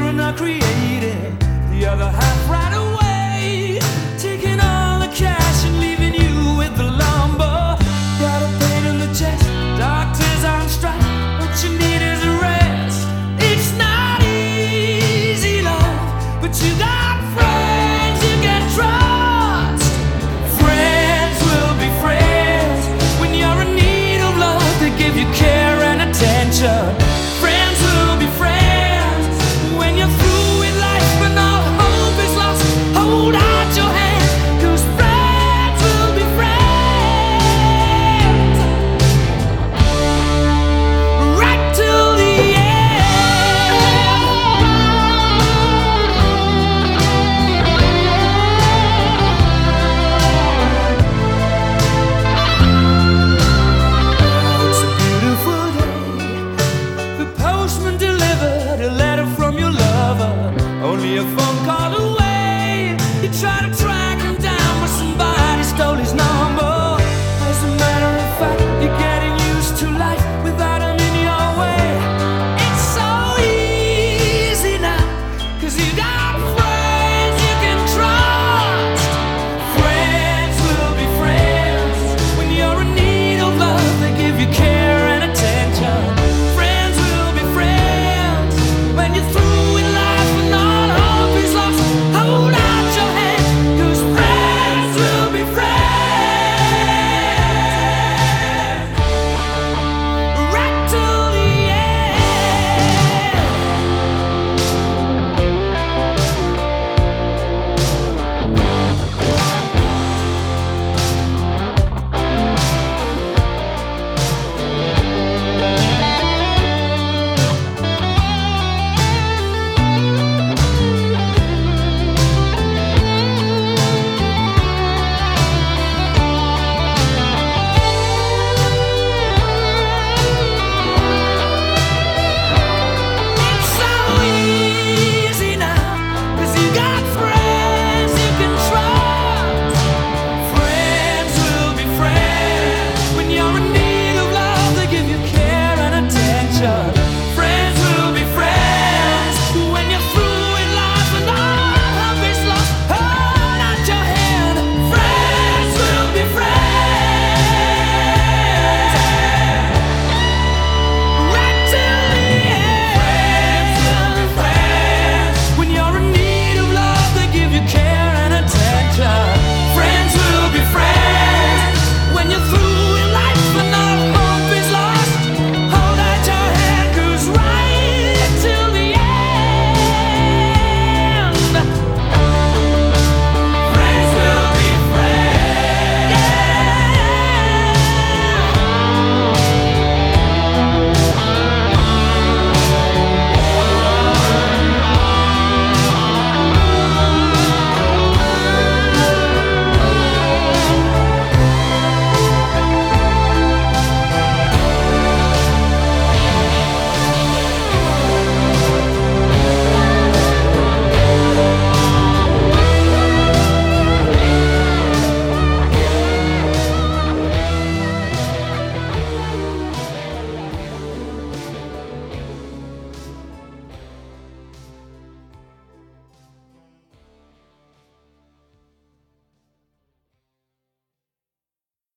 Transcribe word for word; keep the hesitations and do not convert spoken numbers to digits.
children are created, the other half right away, taking all the cash and leaving you with the lumber. Got a pain in the chest, doctors on strike, what you need is a rest. It's not easy, love, but you got friends you can trust. Friends will be friends when you're in need of love. They give you care and attention. Friends will be friends when you're through with life and all hope is lost. Hold out your hand, 'cause friends will be friends right till the postman delivered a letter from your lover, only a phone call away.